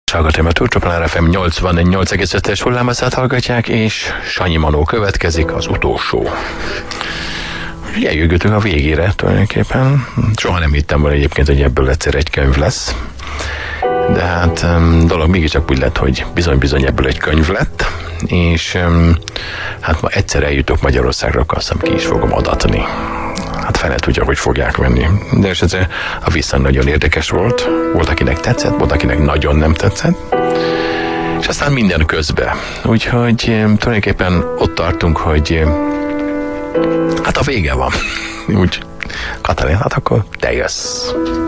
Hallgatom a Túlcsoplanár FM 88,5-es hullámhosszát hallgatják, és Sanyi Manó következik, az utolsó. Eljutottunk a végére tulajdonképpen. Soha nem hittem volna egyébként, hogy ebből egyszer egy könyv lesz. De hát dolog mégiscsak úgy lett, hogy bizony ebből egy könyv lett, és hát ma egyszer eljutok Magyarországra, akkor azt hiszem ki is fogom adatni. Hát fene tudja, hogy fogják venni. De esetleg a vissza nagyon érdekes volt. Volt, akinek tetszett, volt, akinek nagyon nem tetszett. És aztán minden közbe. Úgyhogy tulajdonképpen ott tartunk, hogy hát a vége van. Úgy, Katalin, hát akkor te jössz.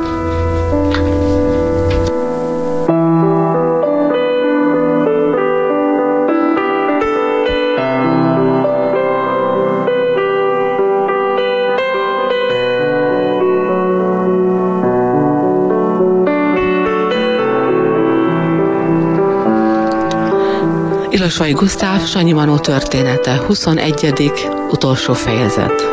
Ilosvay Gusztáv, Sanyi Manó története, 21. utolsó fejezet.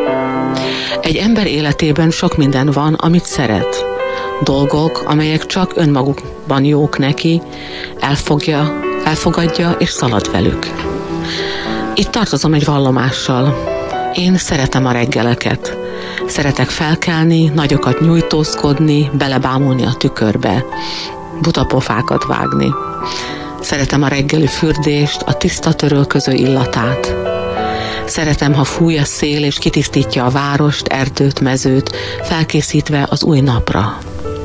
Egy ember életében sok minden van, amit szeret. Dolgok, amelyek csak önmagukban jók neki, elfogadja és szalad velük. Itt tartozom egy vallomással. Én szeretem a reggeleket. Szeretek felkelni, nagyokat nyújtózkodni, belebámulni a tükörbe, buta pofákat vágni. Szeretem a reggeli fürdést, a tiszta törölköző illatát. Szeretem, ha fúj a szél és kitisztítja a várost, erdőt, mezőt, felkészítve az új napra.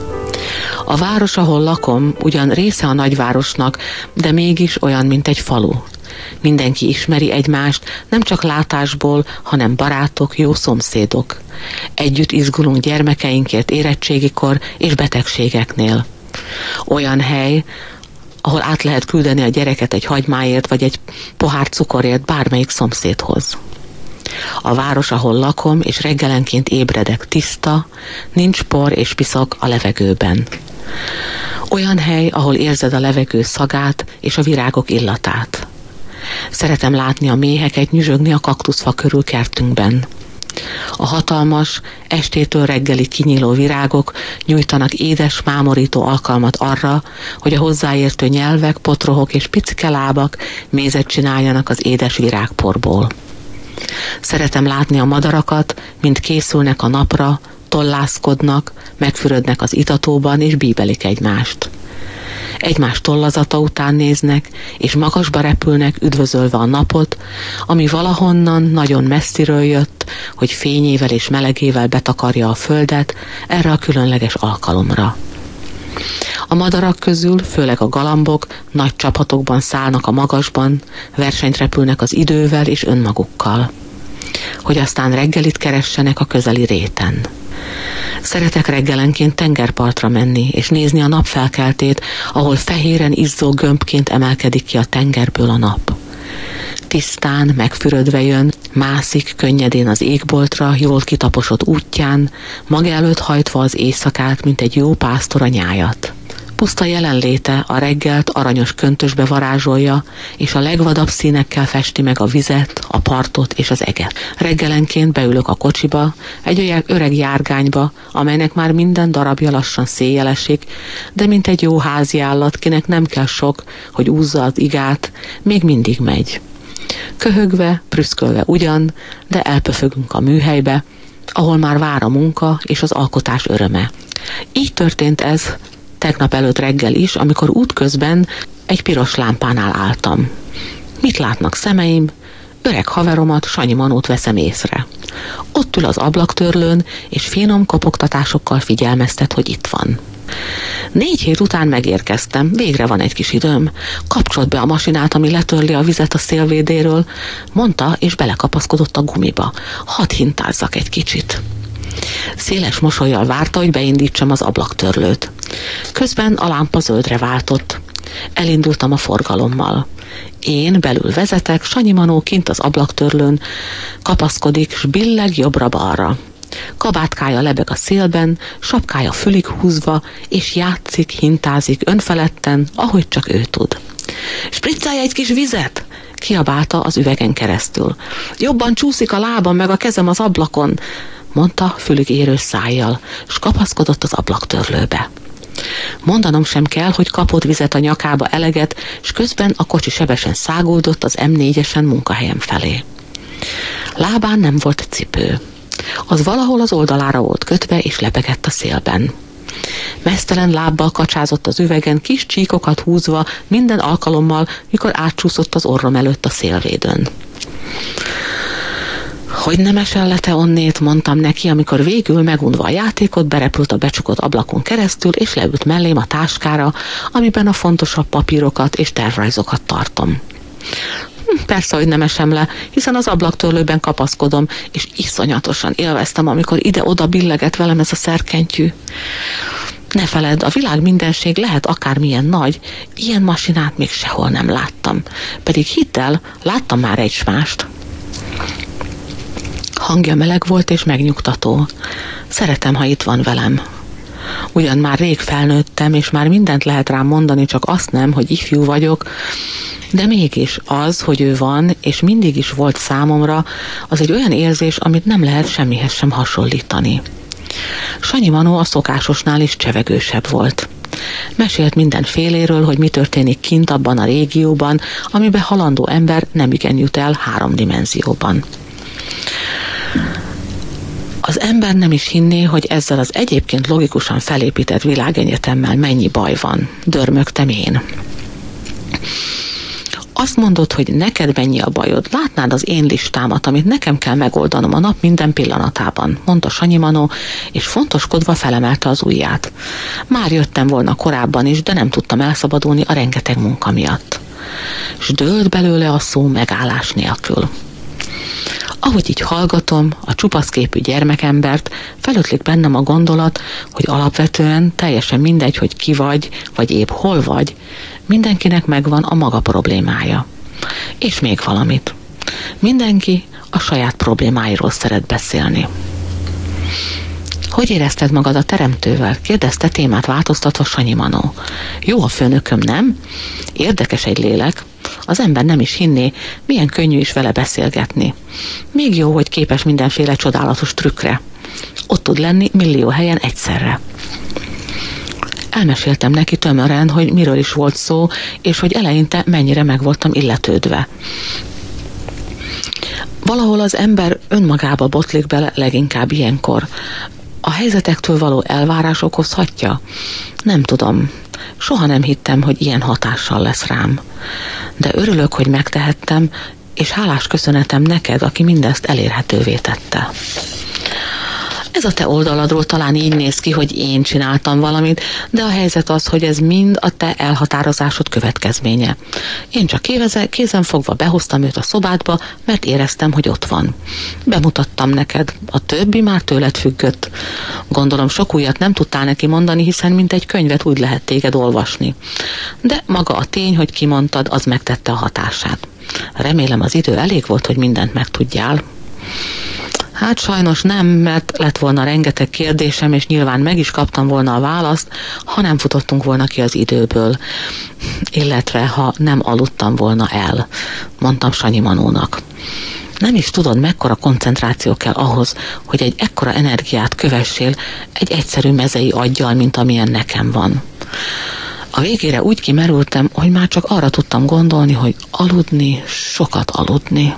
A város, ahol lakom, ugyan része a nagyvárosnak, de mégis olyan, mint egy falu. Mindenki ismeri egymást, nem csak látásból, hanem barátok, jó szomszédok. Együtt izgulunk gyermekeinkért érettségikor és betegségeknél. Olyan hely, ahol át lehet küldeni a gyereket egy hagymáért, vagy egy pohár cukorért bármelyik szomszédhoz. A város, ahol lakom, és reggelenként ébredek, tiszta, nincs por és piszok a levegőben. Olyan hely, ahol érzed a levegő szagát és a virágok illatát. Szeretem látni a méheket nyüzsögni a kaktuszfa körül kertünkben. A hatalmas, estétől reggelig kinyíló virágok nyújtanak édes, mámorító alkalmat arra, hogy a hozzáértő nyelvek, potrohok és picike lábak mézet csináljanak az édes virágporból. Szeretem látni a madarakat, mint készülnek a napra, tollászkodnak, megfürödnek az itatóban és bíbelik egymást. Egymás tollazata után néznek, és magasba repülnek, üdvözölve a napot, ami valahonnan nagyon messziről jött, hogy fényével és melegével betakarja a földet erre a különleges alkalomra. A madarak közül, főleg a galambok, nagy csapatokban szállnak a magasban, versenyt repülnek az idővel és önmagukkal, hogy aztán reggelit keressenek a közeli réten. Szeretek reggelenként tengerpartra menni, és nézni a napfelkeltét, ahol fehéren izzó gömbként emelkedik ki a tengerből a nap. Tisztán, megfürödve jön, mászik könnyedén az égboltra, jól kitaposott útján, maga előtt hajtva az éjszakát, mint egy jó pásztor a nyájat. Puszta jelenléte a reggelt aranyos köntösbe varázsolja, és a legvadabb színekkel festi meg a vizet, a partot és az eget. Reggelenként beülök a kocsiba, egy olyan öreg járgányba, amelynek már minden darabja lassan széjjel esik, de mint egy jó háziállat, kinek nem kell sok, hogy úzza az igát, még mindig megy. Köhögve, prüszkölve ugyan, de elpöfögünk a műhelybe, ahol már vár a munka és az alkotás öröme. Így történt ez tegnap előtt reggel is, amikor útközben egy piros lámpánál álltam. Mit látnak szemeim? Öreg haveromat, Sanyi Manót veszem észre. Ott ül az ablaktörlőn, és finom kopogtatásokkal figyelmeztet, hogy itt van. 4 hét után megérkeztem, végre van egy kis időm. Kapcsolt be a masinát, ami letörli a vizet a szélvédéről, mondta, és belekapaszkodott a gumiba. Hadd hintázzak egy kicsit. Széles mosollyal várta, hogy beindítsam az ablaktörlőt. Közben a lámpa zöldre váltott. Elindultam a forgalommal. Én belül vezetek, Sanyi Manó kint az ablaktörlőn kapaszkodik, s billeg jobbra-balra. Kabátkája lebeg a szélben, sapkája fülig húzva, és játszik, hintázik önfeledten, ahogy csak ő tud. Spriccelj egy kis vizet! Kiabálta az üvegen keresztül. Jobban csúszik a lábam meg a kezem az ablakon, mondta fülig érő szájjal, s kapaszkodott az ablaktörlőbe. Mondanom sem kell, hogy kapott vizet a nyakába eleget, és közben a kocsi sebesen száguldott az M4-esen munkahelyem felé. Lábán nem volt cipő. Az valahol az oldalára volt kötve, és lebegett a szélben. Meztelen lábbal kacsázott az üvegen, kis csíkokat húzva minden alkalommal, mikor átcsúszott az orrom előtt a szélvédőn. Hogy nem esel le te onnét, mondtam neki, amikor végül megunva a játékot berepült a becsukott ablakon keresztül, és leült mellém a táskára, amiben a fontosabb papírokat és tervrajzokat tartom. Persze, hogy nem esem le, hiszen az ablaktörlőben kapaszkodom, és iszonyatosan élveztem, amikor ide-oda billegett velem ez a szerkentyű. Ne feledd, a világ mindenség lehet akármilyen nagy, ilyen masinát még sehol nem láttam. Pedig hidd el, láttam már egy mást. Hangja meleg volt és megnyugtató. Szeretem, ha itt van velem. Ugyan már rég felnőttem, és már mindent lehet rám mondani, csak azt nem, hogy ifjú vagyok, de mégis az, hogy ő van, és mindig is volt számomra, az egy olyan érzés, amit nem lehet semmihez sem hasonlítani. Sanyi Manó a szokásosnál is csevegősebb volt. Mesélt mindenféléről, hogy mi történik kint abban a régióban, amiben halandó ember nemigen jut el 3 dimenzióban. Az ember nem is hinné, hogy ezzel az egyébként logikusan felépített világegyetemmel mennyi baj van. Dörmögtem én. Azt mondod, hogy neked mennyi a bajod, látnád az én listámat, amit nekem kell megoldanom a nap minden pillanatában, mondta Sanyi Manó, és fontoskodva felemelte az ujját. Már jöttem volna korábban is, de nem tudtam elszabadulni a rengeteg munka miatt. S dőlt belőle a szó megállás nélkül. Ahogy így hallgatom a csupaszképű gyermekembert, felötlik bennem a gondolat, hogy alapvetően teljesen mindegy, hogy ki vagy épp hol vagy, mindenkinek megvan a maga problémája. És még valamit. Mindenki a saját problémáiról szeret beszélni. Hogy érezted magad a teremtővel? Kérdezte témát változtatva Sanyi Manó. Jó a főnököm, nem? Érdekes egy lélek. Az ember nem is hinné, milyen könnyű is vele beszélgetni. Még jó, hogy képes mindenféle csodálatos trükkre. Ott tud lenni millió helyen egyszerre. Elmeséltem neki tömören, hogy miről is volt szó, és hogy eleinte mennyire meg voltam illetődve. Valahol az ember önmagába botlik bele leginkább ilyenkor. A helyzetektől való elvárás okozhatja? Nem tudom. Soha nem hittem, hogy ilyen hatással lesz rám. De örülök, hogy megtehettem, és hálás köszönetem neked, aki mindezt elérhetővé tette. Ez a te oldaladról talán így néz ki, hogy én csináltam valamit, de a helyzet az, hogy ez mind a te elhatározásod következménye. Én csak kézen fogva behoztam őt a szobádba, mert éreztem, hogy ott van. Bemutattam neked, a többi már tőled függött. Gondolom sok újat nem tudtál neki mondani, hiszen mint egy könyvet úgy lehet téged olvasni. De maga a tény, hogy kimondtad, az megtette a hatását. Remélem az idő elég volt, hogy mindent megtudjál. Hát sajnos nem, mert lett volna rengeteg kérdésem, és nyilván meg is kaptam volna a választ, ha nem futottunk volna ki az időből, illetve ha nem aludtam volna el, mondtam Sanyi Manónak. Nem is tudod, mekkora koncentráció kell ahhoz, hogy egy ekkora energiát kövessél egy egyszerű mezei aggyal, mint amilyen nekem van. A végére úgy kimerültem, hogy már csak arra tudtam gondolni, hogy aludni, sokat aludni.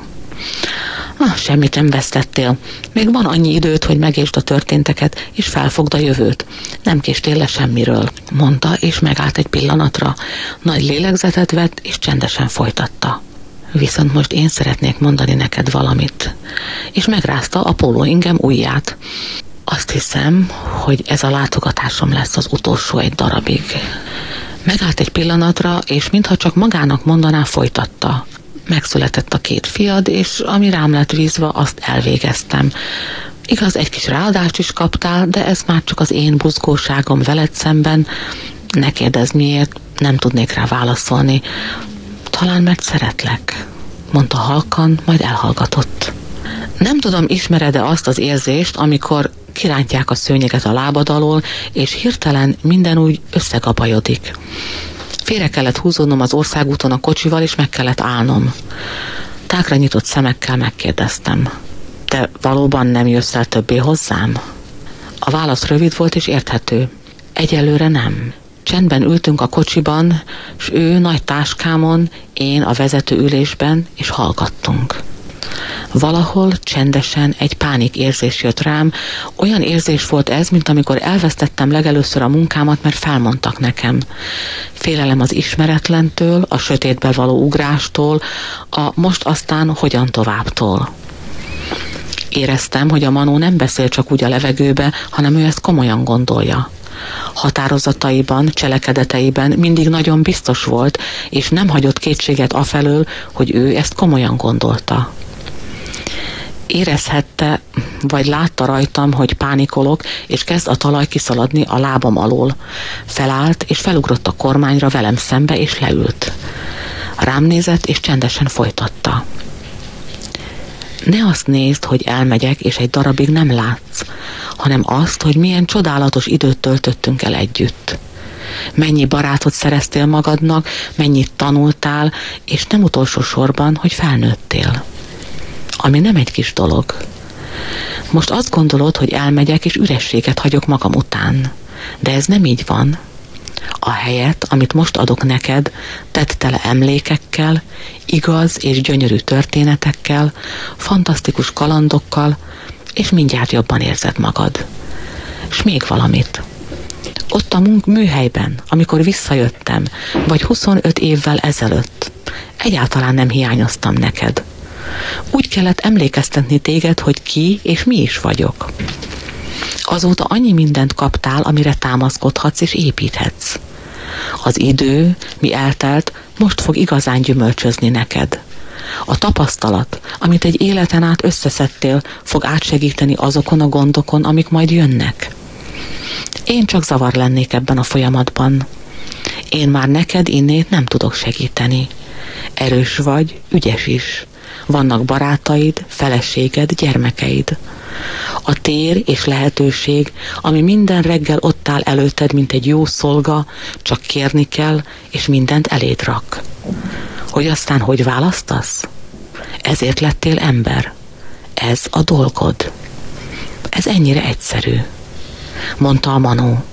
Semmit nem vesztettél. Még van annyi időt, hogy megértsd a történteket, és felfogd a jövőt. Nem késtél le semmiről, mondta, és megállt egy pillanatra. Nagy lélegzetet vett, és csendesen folytatta. Viszont most én szeretnék mondani neked valamit. És megrázta a pólóingem ujját. Azt hiszem, hogy ez a látogatásom lesz az utolsó egy darabig. Megállt egy pillanatra, és mintha csak magának mondaná, folytatta. Megszületett a 2 fiad, és ami rám lett bízva, azt elvégeztem. Igaz, egy kis ráadást is kaptál, de ez már csak az én buzgóságom veled szemben. Ne kérdezz miért, nem tudnék rá válaszolni. Talán mert szeretlek, mondta halkan, majd elhallgatott. Nem tudom, ismered-e azt az érzést, amikor kirántják a szőnyeget a lábad alól, és hirtelen minden úgy összegabajodik. Félre kellett húzódnom az országúton a kocsival, és meg kellett állnom. Tágra nyitott szemekkel megkérdeztem. Te valóban nem jössz el többé hozzám? A válasz rövid volt és érthető. Egyelőre nem. Csendben ültünk a kocsiban, s ő nagy táskámon, én a vezetőülésben, és hallgattunk. Valahol csendesen egy pánik érzés jött rám, olyan érzés volt ez, mint amikor elvesztettem legelőször a munkámat, mert felmondtak nekem. Félelem az ismeretlentől, a sötétbe való ugrástól, a most aztán hogyan továbbtól. Éreztem, hogy a Manó nem beszél csak úgy a levegőbe, hanem ő ezt komolyan gondolja. Határozataiban, cselekedeteiben mindig nagyon biztos volt, és nem hagyott kétséget afelől, hogy ő ezt komolyan gondolta. Érezhette, vagy látta rajtam, hogy pánikolok, és kezd a talaj kiszaladni a lábam alól. Felállt, és felugrott a kormányra velem szembe, és leült. Rám nézett, és csendesen folytatta. Ne azt nézd, hogy elmegyek, és egy darabig nem látsz, hanem azt, hogy milyen csodálatos időt töltöttünk el együtt. Mennyi barátot szereztél magadnak, mennyit tanultál, és nem utolsó sorban, hogy felnőttél. Ami nem egy kis dolog. Most azt gondolod, hogy elmegyek, és ürességet hagyok magam után. De ez nem így van. A helyet, amit most adok neked, tedd tele emlékekkel, igaz és gyönyörű történetekkel, fantasztikus kalandokkal, és mindjárt jobban érzed magad. S még valamit. Ott a műhelyben, amikor visszajöttem, vagy 25 évvel ezelőtt, egyáltalán nem hiányoztam neked. Úgy kellett emlékeztetni téged, hogy ki és mi is vagyok. Azóta annyi mindent kaptál, amire támaszkodhatsz és építhetsz. Az idő, mi eltelt, most fog igazán gyümölcsözni neked. A tapasztalat, amit egy életen át összeszedtél, fog átsegíteni azokon a gondokon, amik majd jönnek. Én csak zavar lennék ebben a folyamatban. Én már neked innét nem tudok segíteni. Erős vagy, ügyes is. Vannak barátaid, feleséged, gyermekeid. A tér és lehetőség, ami minden reggel ott áll előtted, mint egy jó szolga, csak kérni kell, és mindent eléd rak. Hogy aztán hogy választasz? Ezért lettél ember. Ez a dolgod. Ez ennyire egyszerű, mondta a Manó.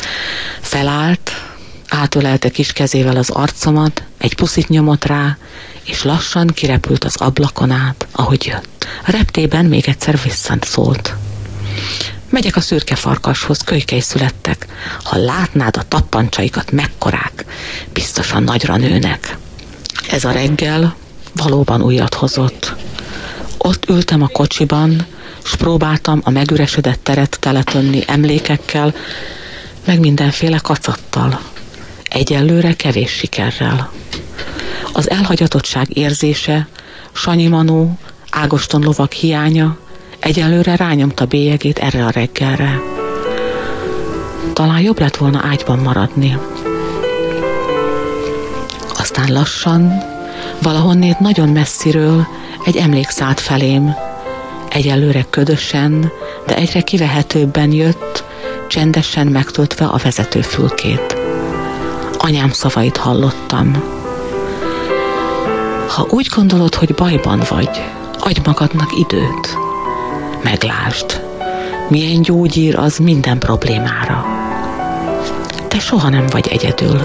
Felállt, átölelte kis kezével az arcomat, egy puszit nyomott rá, és lassan kirepült az ablakon át, ahogy jött. A reptében még egyszer visszaszólt. Megyek a szürke farkashoz, kölykei születtek. Ha látnád a tappancsaikat, mekkorák, biztosan nagyra nőnek. Ez a reggel valóban újat hozott. Ott ültem a kocsiban, s próbáltam a megüresedett teret teletönni emlékekkel, meg mindenféle kacattal. Egyelőre kevés sikerrel. Az elhagyatottság érzése, Sanyi Manó, Ágoston lovak hiánya egyelőre rányomta bélyegét erre a reggelre. Talán jobb lett volna ágyban maradni. Aztán lassan, valahonnét nagyon messziről egy emlék szállt felém. Egyelőre ködösen, de egyre kivehetőbben jött, csendesen megtöltve a vezetőfülkét. Anyám szavait hallottam. Ha úgy gondolod, hogy bajban vagy, adj magadnak időt. Meglásd, milyen gyógyír az minden problémára. Te soha nem vagy egyedül.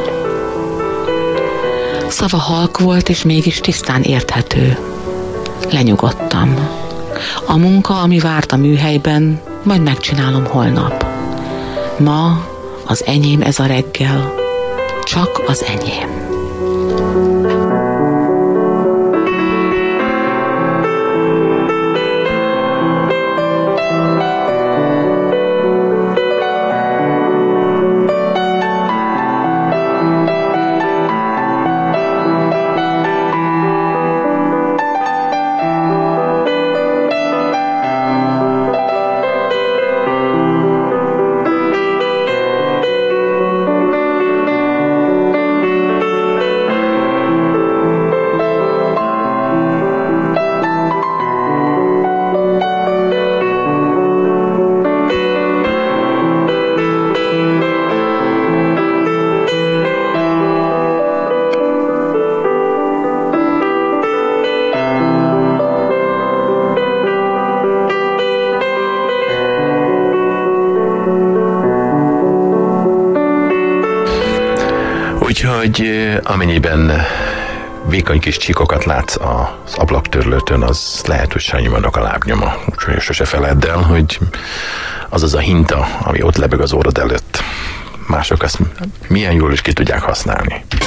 Szava halk volt, és mégis tisztán érthető. Lenyugodtam. A munka, ami várt a műhelyben, majd megcsinálom holnap. Ma az enyém ez a reggel, csak az enyém. Úgyhogy amennyiben vékony kis csíkokat látsz az ablaktörlőtön, az lehet, hogy Sanyi vannak a lábnyoma. Úgyhogy sose feledd el, hogy az a hinta, ami ott lebeg az órad előtt. Mások azt milyen jól is ki tudják használni.